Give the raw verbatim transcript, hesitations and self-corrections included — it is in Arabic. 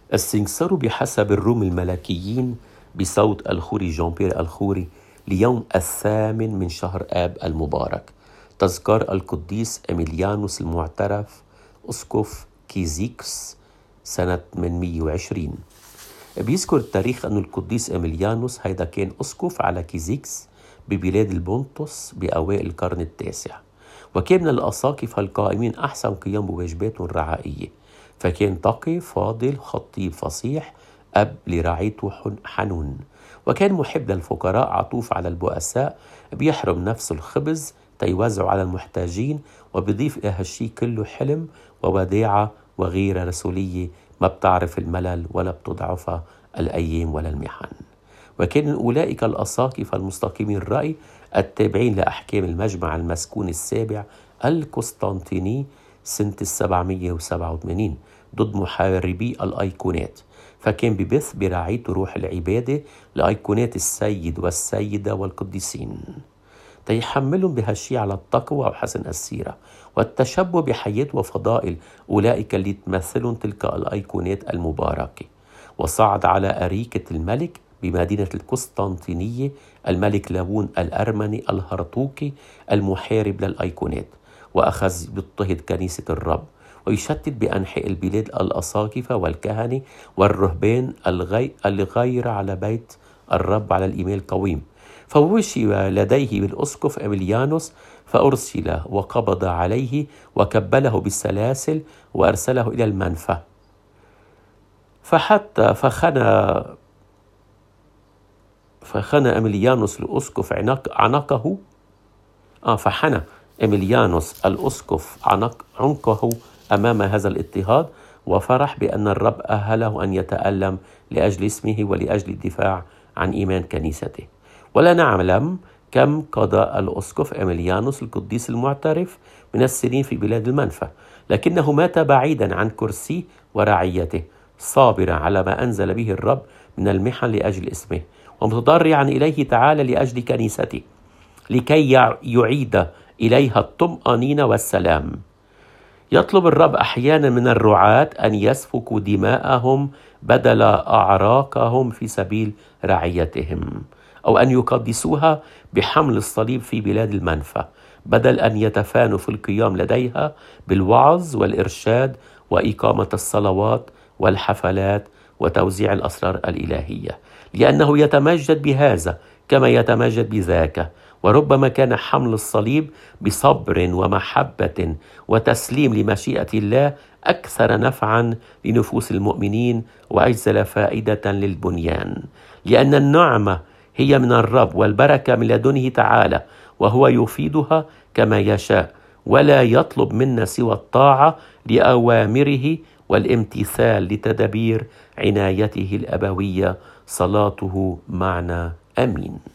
استنكروا بحسب الروم الملكيين بصوت الخوري جان بيير الخوري ليوم الثامن من شهر آب المبارك تذكار القديس أميليانوس المعترف أسقف كيزيكس سنة ثمانمئة وعشرين. بيذكر التاريخ أن القديس أميليانوس هيدا كان أسقف على كيزيكس ببلاد البونطس بأوائل القرن التاسع، وكان من الأساقفة القائمين أحسن قيام بواجباتهم الرعائية، فكان تقي فاضل خطيب فصيح أب لرعيته حنون، وكان محب للفقراء عطوف على البؤساء، بيحرم نفسه الخبز تيوزعه على المحتاجين، وبيضيف إلى هالشي كله حلم ووداعة وغيرة رسولية ما بتعرف الملل ولا بتضعفها الأيام ولا المحن. وكان من أولئك الأساقفة المستقيمين الرأي التابعين لأحكام المجمع المسكون السابع القسطنطيني سنة السبعمية وسبعة وثمانين ضد محاربي الأيقونات، فكان ببث برعايته روح العبادة لأيقونات السيد والسيدة والقديسين تيحملهم بهالشي على التقوى وحسن السيرة والتشبه بحياة وفضائل أولئك اللي تمثلهم تلك الأيقونات المباركة. وصعد على أريكة الملك بمدينة القسطنطينية الملك لاون الأرمني الهرطوقي المحارب للأيقونات، وأخذ يضطهد كنيسة الرب ويشتت بأنحاء البلاد الأساقفة والكهنة والرهبان الغي... الغير على بيت الرب على الإيمان القويم. فوشي لديه بالأسقف أميليانوس فأرسل وقبض عليه وكبله بالسلاسل وأرسله إلى المنفى، فحتى فخنى فخنى أميليانوس الأسقف عنق عنقه آه فحنى أميليانوس الأسقف عنق عنقه أمام هذا الاضطهاد، وفرح بأن الرب أهله أن يتألم لأجل اسمه ولأجل الدفاع عن إيمان كنيسته. ولا نعلم كم قضى الأسقف أميليانوس القديس المعترف من السنين في بلاد المنفى، لكنه مات بعيدا عن كرسيه ورعيته، صابرا على ما أنزل به الرب من المحن لأجل اسمه، ومتضرعا إليه تعالى لأجل كنيسته لكي يعيد إليها الطمأنينة والسلام. يطلب الرب أحيانا من الرعاة أن يسفكوا دماءهم بدل أعراقهم في سبيل رعيتهم، أو أن يقدسوها بحمل الصليب في بلاد المنفى بدل أن يتفانوا في القيام لديها بالوعظ والإرشاد وإقامة الصلوات والحفلات وتوزيع الأسرار الإلهية، لأنه يتمجد بهذا كما يتمجد بذاك. وربما كان حمل الصليب بصبر ومحبة وتسليم لمشيئة الله أكثر نفعا لنفوس المؤمنين وأجزل فائدة للبنيان، لأن النعمة هي من الرب والبركة من لدنه تعالى، وهو يفيدها كما يشاء، ولا يطلب منا سوى الطاعة لأوامره والامتثال لتدابير عنايته الأبوية. صلاته معنا، آمين.